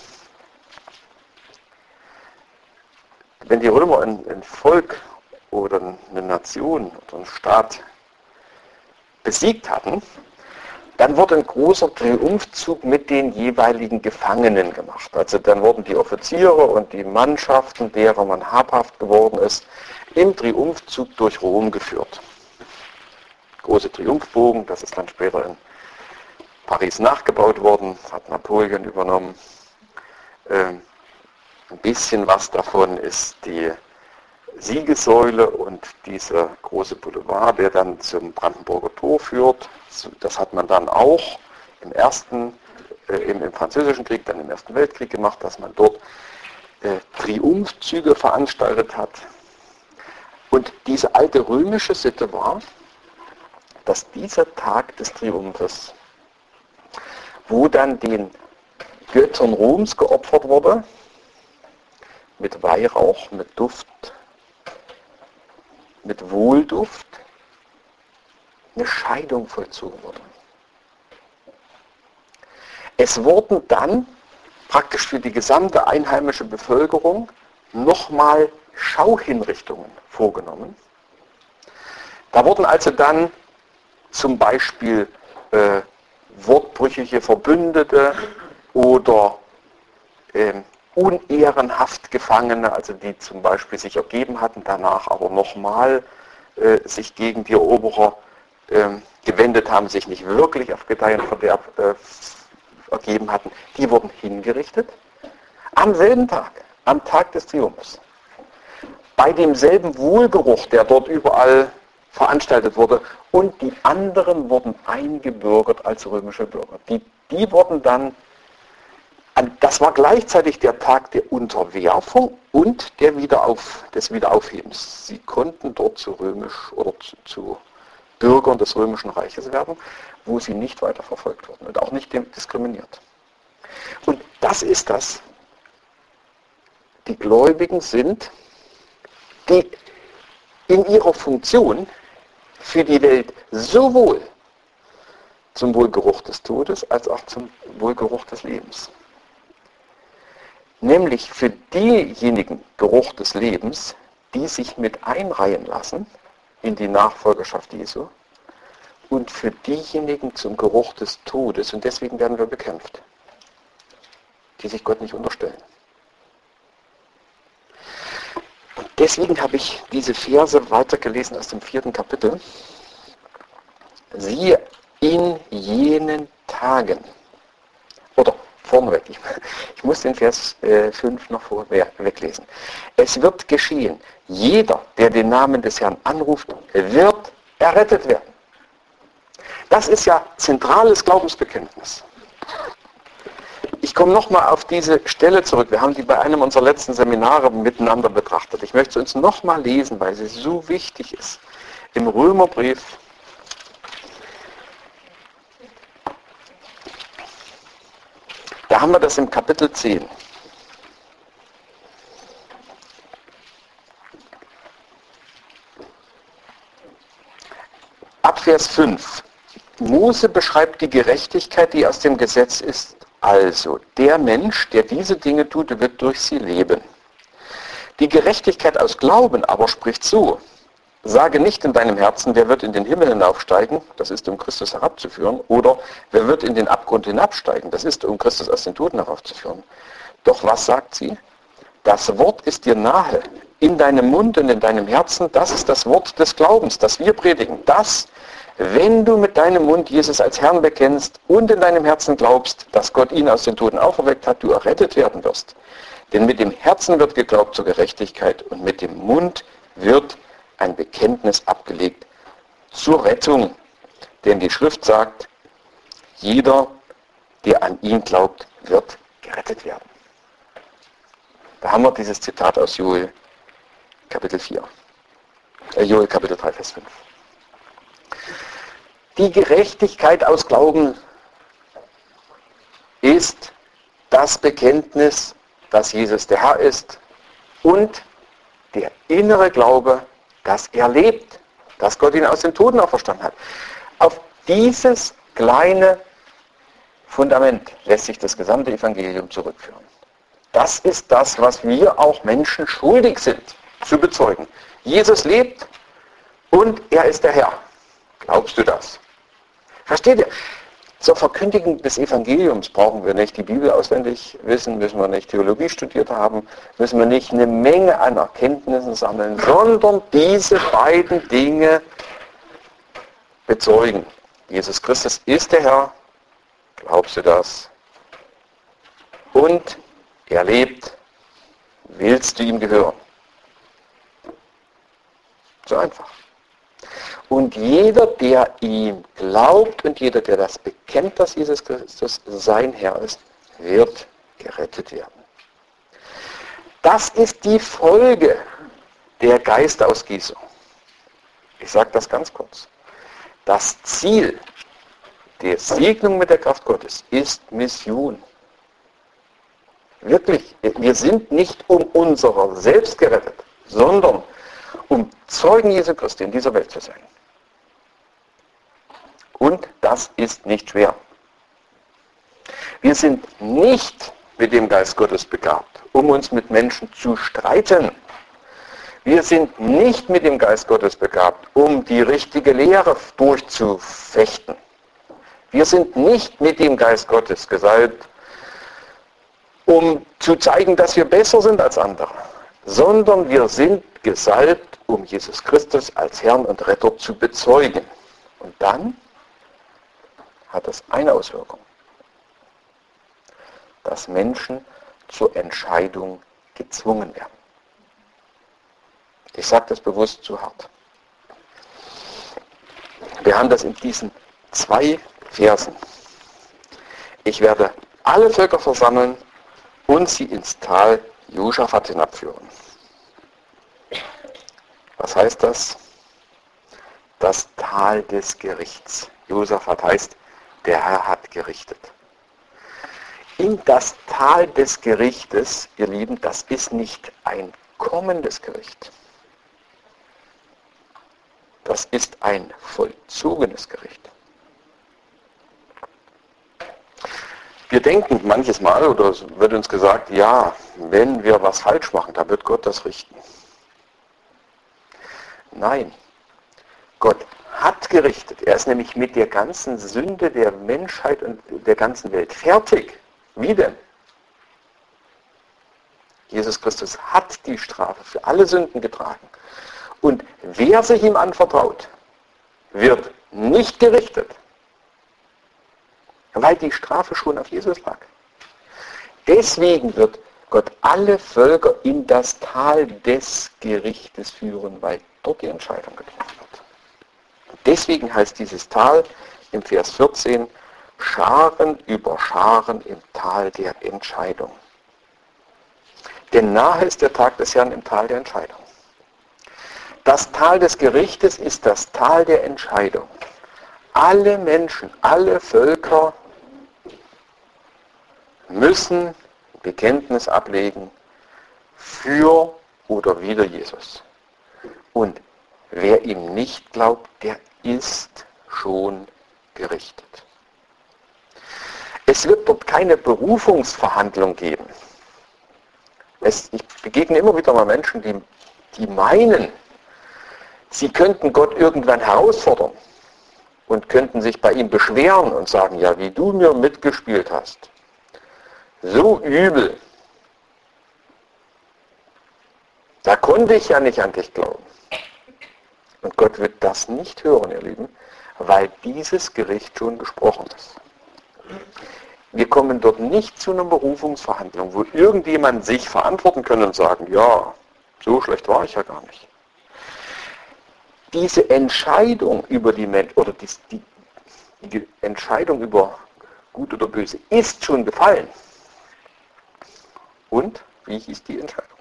die Römer ein Volk oder eine Nation oder einen Staat besiegt hatten, dann wurde ein großer Triumphzug mit den jeweiligen Gefangenen gemacht. Also dann wurden die Offiziere und die Mannschaften, derer man habhaft geworden ist, im Triumphzug durch Rom geführt. Große Triumphbogen, das ist dann später in Paris nachgebaut worden, hat Napoleon übernommen. Ein bisschen was davon ist die Siegessäule und dieser große Boulevard, der dann zum Brandenburger Tor führt. Das hat man dann auch im Französischen Krieg, dann im Ersten Weltkrieg gemacht, dass man dort Triumphzüge veranstaltet hat. Und diese alte römische Sitte war, dass dieser Tag des Triumphes, wo dann den Göttern Roms geopfert wurde, mit Weihrauch, mit Duft, mit Wohlduft, eine Scheidung vollzogen wurde. Es wurden dann praktisch für die gesamte einheimische Bevölkerung nochmal Schauhinrichtungen vorgenommen. Da wurden also dann zum Beispiel wortbrüchige Verbündete oder unehrenhaft Gefangene, also die zum Beispiel sich ergeben hatten, danach aber nochmal sich gegen die Eroberer gewendet haben, sich nicht wirklich auf Gedeih und Verderb ergeben hatten, die wurden hingerichtet am selben Tag, am Tag des Triumphs. Bei demselben Wohlgeruch, der dort überall veranstaltet wurde, und die anderen wurden eingebürgert als römische Bürger. Die wurden dann, Das war gleichzeitig der Tag der Unterwerfung und des Wiederaufhebens. Sie konnten dort zu zu Bürgern des Römischen Reiches werden, wo sie nicht weiter verfolgt wurden und auch nicht diskriminiert. Und das ist das. Die Gläubigen sind, die in ihrer Funktion für die Welt sowohl zum Wohlgeruch des Todes als auch zum Wohlgeruch des Lebens. Nämlich für diejenigen Geruch des Lebens, die sich mit einreihen lassen in die Nachfolgerschaft Jesu, und für diejenigen zum Geruch des Todes, und deswegen werden wir bekämpft, die sich Gott nicht unterstellen. Und deswegen habe ich diese Verse weitergelesen aus dem 4. Kapitel. Siehe, in jenen Tagen, oder vorneweg, ich muss den Vers 5 noch weglesen. Es wird geschehen, jeder, der den Namen des Herrn anruft, wird errettet werden. Das ist ja zentrales Glaubensbekenntnis. Ich komme nochmal auf diese Stelle zurück. Wir haben die bei einem unserer letzten Seminare miteinander betrachtet. Ich möchte sie uns nochmal lesen, weil sie so wichtig ist. Im Römerbrief, da haben wir das im Kapitel 10. Ab Vers 5. Mose beschreibt die Gerechtigkeit, die aus dem Gesetz ist. Also, der Mensch, der diese Dinge tut, wird durch sie leben. Die Gerechtigkeit aus Glauben aber spricht so: Sage nicht in deinem Herzen, wer wird in den Himmel hinaufsteigen, das ist, um Christus herabzuführen, oder wer wird in den Abgrund hinabsteigen, das ist, um Christus aus den Toten heraufzuführen. Doch was sagt sie? Das Wort ist dir nahe, in deinem Mund und in deinem Herzen, das ist das Wort des Glaubens, das wir predigen. Das, wenn du mit deinem Mund Jesus als Herrn bekennst und in deinem Herzen glaubst, dass Gott ihn aus den Toten auferweckt hat, du errettet werden wirst. Denn mit dem Herzen wird geglaubt zur Gerechtigkeit und mit dem Mund wird ein Bekenntnis abgelegt zur Rettung. Denn die Schrift sagt, jeder, der an ihn glaubt, wird gerettet werden. Da haben wir dieses Zitat aus Joel Kapitel 4. Joel Kapitel 3, Vers 5. Die Gerechtigkeit aus Glauben ist das Bekenntnis, dass Jesus der Herr ist, und der innere Glaube, dass er lebt, dass Gott ihn aus den Toten auferstanden hat. Auf dieses kleine Fundament lässt sich das gesamte Evangelium zurückführen. Das ist das, was wir auch Menschen schuldig sind zu bezeugen. Jesus lebt und er ist der Herr. Glaubst du das? Versteht ihr? Zur Verkündigung des Evangeliums brauchen wir nicht die Bibel auswendig wissen, müssen wir nicht Theologie studiert haben, müssen wir nicht eine Menge an Erkenntnissen sammeln, sondern diese beiden Dinge bezeugen. Jesus Christus ist der Herr, glaubst du das? Und er lebt, willst du ihm gehören? So einfach. Und jeder, der ihm glaubt und jeder, der das bekennt, dass Jesus Christus sein Herr ist, wird gerettet werden. Das ist die Folge der Geistausgießung. Ich sage das ganz kurz. Das Ziel der Segnung mit der Kraft Gottes ist Mission. Wirklich, wir sind nicht um unserer selbst gerettet, sondern um Zeugen Jesu Christi in dieser Welt zu sein. Und das ist nicht schwer. Wir sind nicht mit dem Geist Gottes begabt, um uns mit Menschen zu streiten. Wir sind nicht mit dem Geist Gottes begabt, um die richtige Lehre durchzufechten. Wir sind nicht mit dem Geist Gottes gesalbt, um zu zeigen, dass wir besser sind als andere, sondern wir sind gesalbt, um Jesus Christus als Herrn und Retter zu bezeugen. Und dann hat das eine Auswirkung, dass Menschen zur Entscheidung gezwungen werden. Ich sage das bewusst zu hart. Wir haben das in diesen 2 Versen. Ich werde alle Völker versammeln und sie ins Tal Josaphat hinabführen. Was heißt das? Das Tal des Gerichts. Josaphat heißt, der Herr hat gerichtet. In das Tal des Gerichtes, ihr Lieben, das ist nicht ein kommendes Gericht. Das ist ein vollzogenes Gericht. Wir denken manches Mal, oder es wird uns gesagt, ja, wenn wir was falsch machen, da wird Gott das richten. Nein, Gott hat gerichtet. Er ist nämlich mit der ganzen Sünde der Menschheit und der ganzen Welt fertig. Wie denn? Jesus Christus hat die Strafe für alle Sünden getragen. Und wer sich ihm anvertraut, wird nicht gerichtet, weil die Strafe schon auf Jesus lag. Deswegen wird Gott alle Völker in das Tal des Gerichtes führen, weil dort die Entscheidung getroffen wird. Deswegen heißt dieses Tal im Vers 14, Scharen über Scharen im Tal der Entscheidung. Denn nahe ist der Tag des Herrn im Tal der Entscheidung. Das Tal des Gerichtes ist das Tal der Entscheidung. Alle Menschen, alle Völker müssen Bekenntnis ablegen für oder wider Jesus. Und wer ihm nicht glaubt, der ist schon gerichtet. Es wird dort keine Berufungsverhandlung geben. Ich begegne immer wieder mal Menschen, die meinen, sie könnten Gott irgendwann herausfordern und könnten sich bei ihm beschweren und sagen, ja, wie du mir mitgespielt hast, so übel, da konnte ich ja nicht an dich glauben. Und Gott wird das nicht hören, ihr Lieben, weil dieses Gericht schon gesprochen ist. Wir kommen dort nicht zu einer Berufungsverhandlung, wo irgendjemand sich verantworten kann und sagen, ja, so schlecht war ich ja gar nicht. Diese Entscheidung über die Menschen, oder die Entscheidung über Gut oder Böse ist schon gefallen. Und wie hieß die Entscheidung?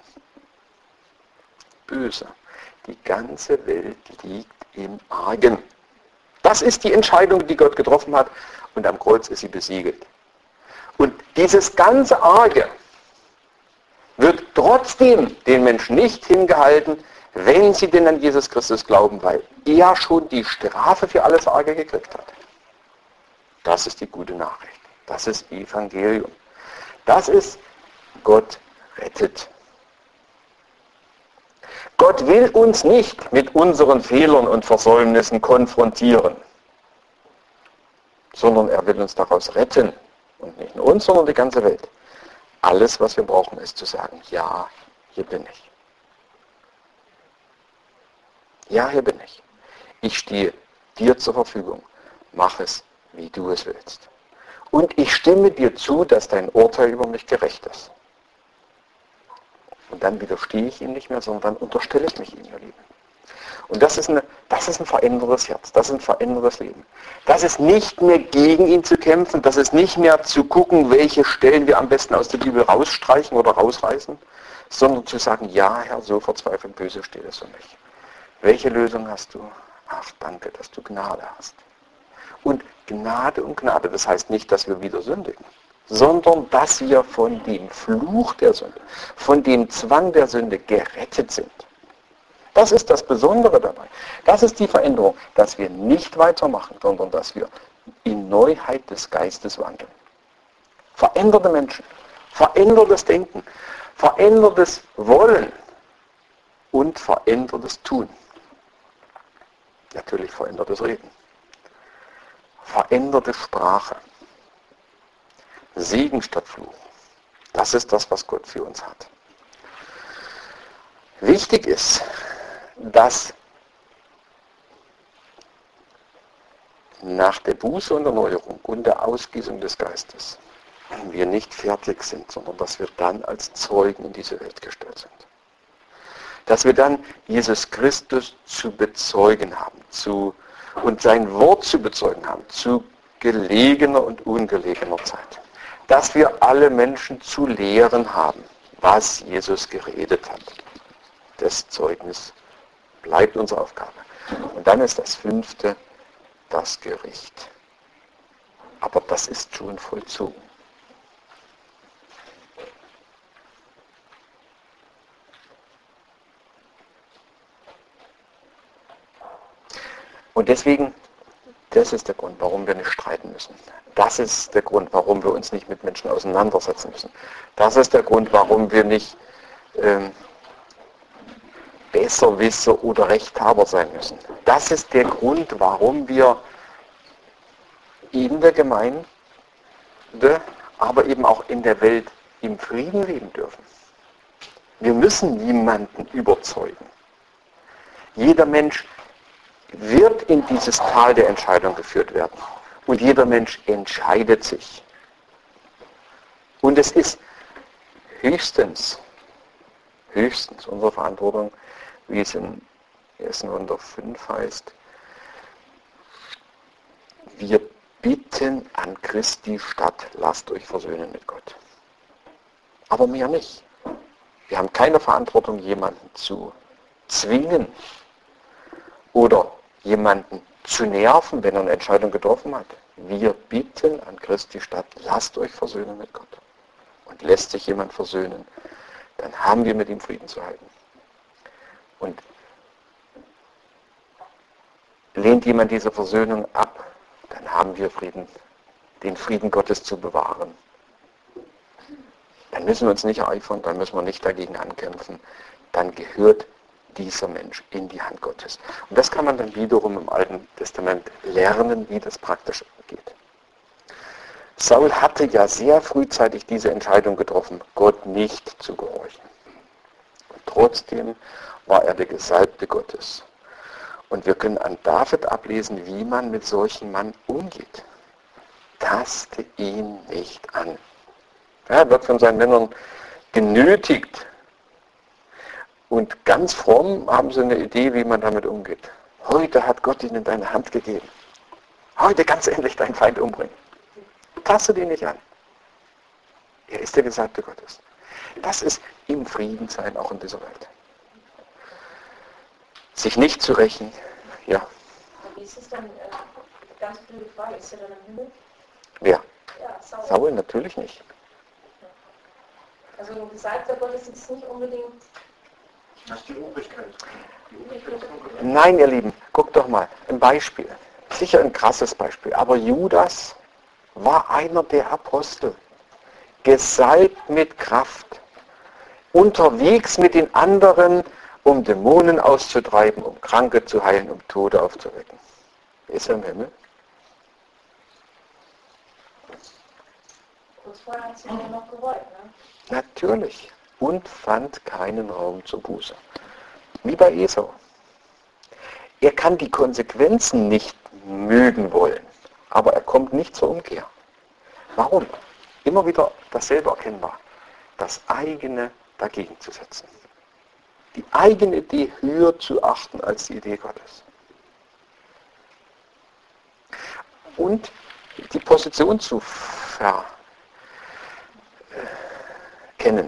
Böse. Die ganze Welt liegt im Argen. Das ist die Entscheidung, die Gott getroffen hat, und am Kreuz ist sie besiegelt. Und dieses ganze Arge wird trotzdem den Menschen nicht hingehalten, wenn sie denn an Jesus Christus glauben, weil er schon die Strafe für alles Arge gekriegt hat. Das ist die gute Nachricht. Das ist Evangelium. Das ist Gott rettet. Gott will uns nicht mit unseren Fehlern und Versäumnissen konfrontieren, sondern er will uns daraus retten. Und nicht nur uns, sondern die ganze Welt. Alles, was wir brauchen, ist zu sagen, ja, hier bin ich. Ja, hier bin ich. Ich stehe dir zur Verfügung. Mach es, wie du es willst. Und ich stimme dir zu, dass dein Urteil über mich gerecht ist. Und dann widerstehe ich ihm nicht mehr, sondern dann unterstelle ich mich ihm, ihr Lieben. Und das ist ein verändertes Herz, das ist ein verändertes Leben. Das ist nicht mehr gegen ihn zu kämpfen, das ist nicht mehr zu gucken, welche Stellen wir am besten aus der Bibel rausstreichen oder rausreißen, sondern zu sagen, ja Herr, so verzweifelt böse steht es für mich. Welche Lösung hast du? Ach, danke, dass du Gnade hast. Und Gnade und Gnade, das heißt nicht, dass wir wieder sündigen, sondern dass wir von dem Fluch der Sünde, von dem Zwang der Sünde gerettet sind. Das ist das Besondere dabei. Das ist die Veränderung, dass wir nicht weitermachen, sondern dass wir in Neuheit des Geistes wandeln. Veränderte Menschen, verändertes Denken, verändertes Wollen und verändertes Tun. Natürlich verändertes Reden. Veränderte Sprache. Segen statt Fluch. Das ist das, was Gott für uns hat. Wichtig ist, dass nach der Buße und Erneuerung und der Ausgießung des Geistes wir nicht fertig sind, sondern dass wir dann als Zeugen in diese Welt gestellt sind. Dass wir dann Jesus Christus zu bezeugen haben und sein Wort zu bezeugen haben, zu gelegener und ungelegener Zeit. dass wir alle Menschen zu lehren haben, was Jesus geredet hat. Das Zeugnis bleibt unsere Aufgabe. Und dann ist das 5. das Gericht. Aber das ist schon vollzogen. Und deswegen, das ist der Grund, warum wir nicht streiten müssen. Das ist der Grund, warum wir uns nicht mit Menschen auseinandersetzen müssen. Das ist der Grund, warum wir nicht Besserwisser oder Rechthaber sein müssen. Das ist der Grund, warum wir in der Gemeinde, aber eben auch in der Welt im Frieden leben dürfen. Wir müssen niemanden überzeugen. Jeder Mensch wird in dieses Tal der Entscheidung geführt werden. Und jeder Mensch entscheidet sich. Und es ist höchstens unsere Verantwortung, wie es in 1. Wunder 5 heißt, wir bitten an Christi Stadt, lasst euch versöhnen mit Gott. Aber mehr nicht. Wir haben keine Verantwortung, jemanden zu zwingen oder jemanden zu nerven, wenn er eine Entscheidung getroffen hat. Wir bitten an Christi Stadt, lasst euch versöhnen mit Gott. Und lässt sich jemand versöhnen, dann haben wir mit ihm Frieden zu halten. Und lehnt jemand diese Versöhnung ab, dann haben wir Frieden, den Frieden Gottes zu bewahren. Dann müssen wir uns nicht eifern, dann müssen wir nicht dagegen ankämpfen. Dann gehört dieser Mensch in die Hand Gottes. Und das kann man dann wiederum im Alten Testament lernen, wie das praktisch geht. Saul hatte ja sehr frühzeitig diese Entscheidung getroffen, Gott nicht zu gehorchen. Und trotzdem war er der Gesalbte Gottes. Und wir können an David ablesen, wie man mit solchen Mann umgeht. Taste ihn nicht an. Er wird von seinen Männern genötigt. Und ganz fromm haben sie eine Idee, wie man damit umgeht. Heute hat Gott ihn in deine Hand gegeben. Heute kannst du endlich deinen Feind umbringen. Taste ihn nicht an. Er ist der Gesalbte Gottes. Das ist im Frieden sein, auch in dieser Welt. Sich nicht zu rächen, ja. Wie ist es dann, ganz blöde Frage, ist er dann im Himmel? Wer? Ja, Saul. Saul natürlich nicht. Also ein Gesalbter Gottes ist nicht unbedingt... Das ist die Obrigkeit. Nein, ihr Lieben, guckt doch mal, ein Beispiel. Sicher ein krasses Beispiel, aber Judas war einer der Apostel. Gesalbt mit Kraft. Unterwegs mit den anderen, um Dämonen auszutreiben, um Kranke zu heilen, um Tote aufzuwecken. Ist er im Himmel? Kurz vorher hat sie ja noch gewollt, ne? Natürlich. Und fand keinen Raum zur Buße. Wie bei Esau. Er kann die Konsequenzen nicht mögen wollen, aber er kommt nicht zur Umkehr. Warum? Immer wieder dasselbe erkennbar. Das eigene dagegen zu setzen. Die eigene Idee höher zu achten als die Idee Gottes. Und die Position zu kennen.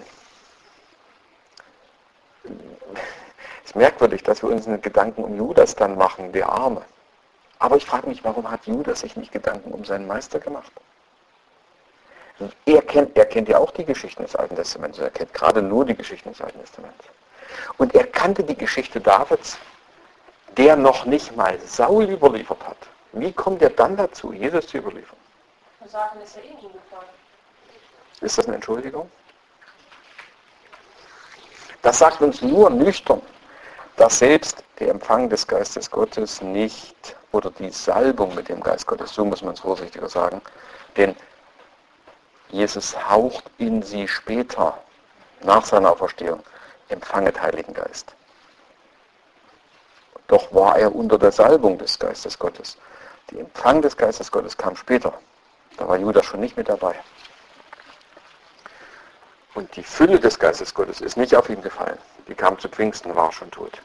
Es ist merkwürdig, dass wir uns einen Gedanken um Judas dann machen, der Arme. Aber ich frage mich, warum hat Judas sich nicht Gedanken um seinen Meister gemacht? Er kennt ja auch die Geschichten des Alten Testaments. Er kennt gerade nur die Geschichten des Alten Testaments. Und er kannte die Geschichte Davids, der noch nicht mal Saul überliefert hat. Wie kommt er dann dazu, Jesus zu überliefern? Wir sagen, ist ja eh nie gefallen. Ist das eine Entschuldigung? Das sagt uns nur nüchtern, dass selbst der Empfang des Geistes Gottes nicht, oder die Salbung mit dem Geist Gottes, so muss man es vorsichtiger sagen, denn Jesus haucht in sie später, nach seiner Auferstehung, empfanget Heiligen Geist. Doch war er unter der Salbung des Geistes Gottes. Der Empfang des Geistes Gottes kam später. Da war Judas schon nicht mit dabei. Und die Fülle des Geistes Gottes ist nicht auf ihn gefallen. Die kam zu Pfingsten, war schon tot.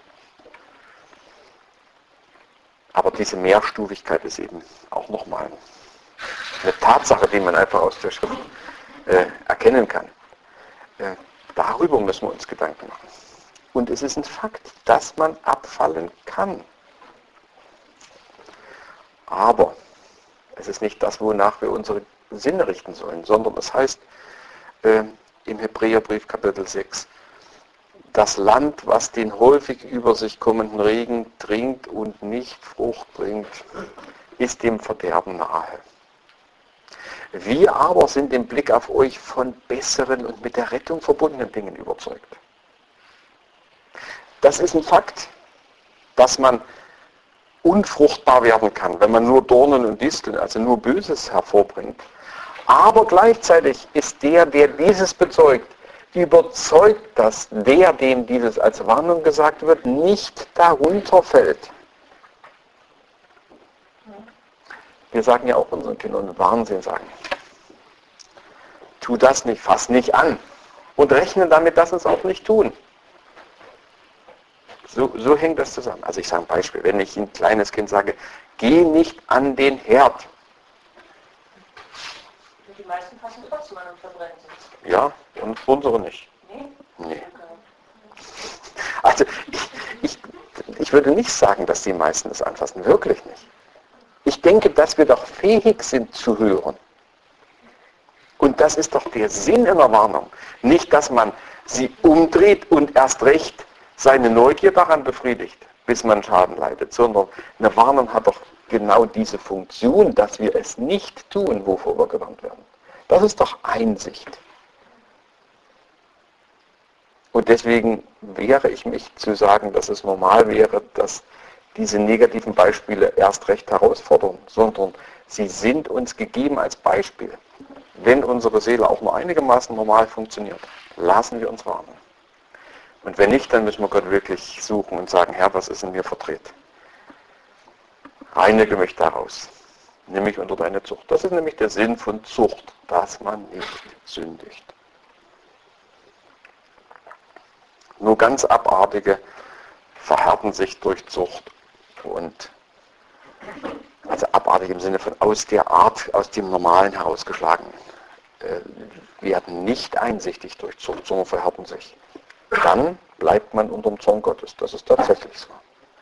Aber diese Mehrstufigkeit ist eben auch nochmal eine Tatsache, die man einfach aus der Schrift erkennen kann. Darüber müssen wir uns Gedanken machen. Und es ist ein Fakt, dass man abfallen kann. Aber es ist nicht das, wonach wir unsere Sinne richten sollen, sondern es heißt im Hebräerbrief Kapitel 6, das Land, was den häufig über sich kommenden Regen trinkt und nicht Frucht bringt, ist dem Verderben nahe. Wir aber sind im Blick auf euch von besseren und mit der Rettung verbundenen Dingen überzeugt. Das ist ein Fakt, dass man unfruchtbar werden kann, wenn man nur Dornen und Disteln, also nur Böses hervorbringt. Aber gleichzeitig ist der dieses bezeugt, überzeugt, dass der, dem dieses als Warnung gesagt wird, nicht darunter fällt. Wir sagen ja auch unseren Kindern, warnen sie und sagen, tu das nicht, fass nicht an und rechnen damit, dass sie es auch nicht tun. So hängt das zusammen. Also ich sage ein Beispiel, wenn ich ein kleines Kind sage, geh nicht an den Herd. Die meisten fassen trotzdem an und verbrennen sich. Ja, und unsere nicht. Nee. Also ich würde nicht sagen, dass die meisten das anfassen. Wirklich nicht. Ich denke, dass wir doch fähig sind zu hören. Und das ist doch der Sinn einer Warnung. Nicht, dass man sie umdreht und erst recht seine Neugier daran befriedigt, bis man Schaden leidet, sondern eine Warnung hat doch genau diese Funktion, dass wir es nicht tun, wovor wir gewarnt werden. Das ist doch Einsicht. Und deswegen wehre ich mich zu sagen, dass es normal wäre, dass diese negativen Beispiele erst recht herausfordern, sondern sie sind uns gegeben als Beispiel. Wenn unsere Seele auch nur einigermaßen normal funktioniert, lassen wir uns warnen. Und wenn nicht, dann müssen wir Gott wirklich suchen und sagen, Herr, was ist in mir verdreht? Reinige mich daraus. Nimm mich unter deine Zucht. Das ist nämlich der Sinn von Zucht, dass man nicht sündigt. Nur ganz Abartige verhärten sich durch Zucht und also abartig im Sinne von aus der Art, aus dem Normalen herausgeschlagen, werden nicht einsichtig durch Zucht, sondern verhärten sich. Dann bleibt man unter dem Zorn Gottes. Das ist tatsächlich so.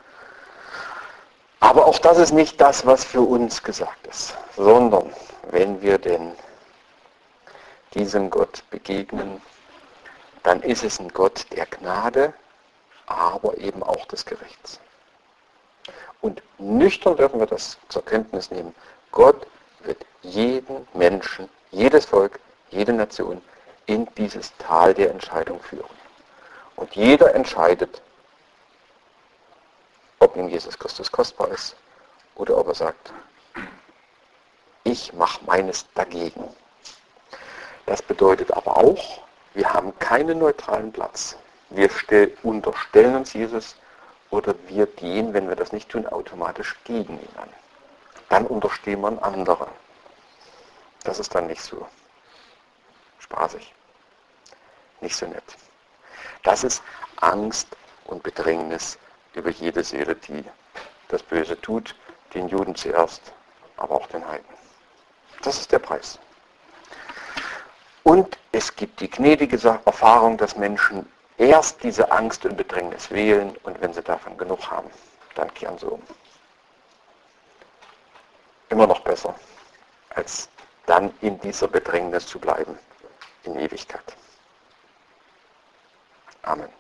Aber auch das ist nicht das, was für uns gesagt ist, sondern wenn wir denn diesem Gott begegnen, dann ist es ein Gott der Gnade, aber eben auch des Gerichts. Und nüchtern dürfen wir das zur Kenntnis nehmen. Gott wird jeden Menschen, jedes Volk, jede Nation in dieses Tal der Entscheidung führen. Und jeder entscheidet, ob ihm Jesus Christus kostbar ist oder ob er sagt, ich mache meines dagegen. Das bedeutet aber auch, wir haben keinen neutralen Platz. Wir unterstellen uns Jesus oder wir gehen, wenn wir das nicht tun, automatisch gegen ihn an. Dann unterstehen wir einen anderen. Das ist dann nicht so spaßig, nicht so nett. Das ist Angst und Bedrängnis über jede Seele, die das Böse tut, den Juden zuerst, aber auch den Heiden. Das ist der Preis. Und es gibt die gnädige Erfahrung, dass Menschen erst diese Angst und Bedrängnis wählen und wenn sie davon genug haben, dann kehren sie um. Immer noch besser, als dann in dieser Bedrängnis zu bleiben in Ewigkeit. Amen.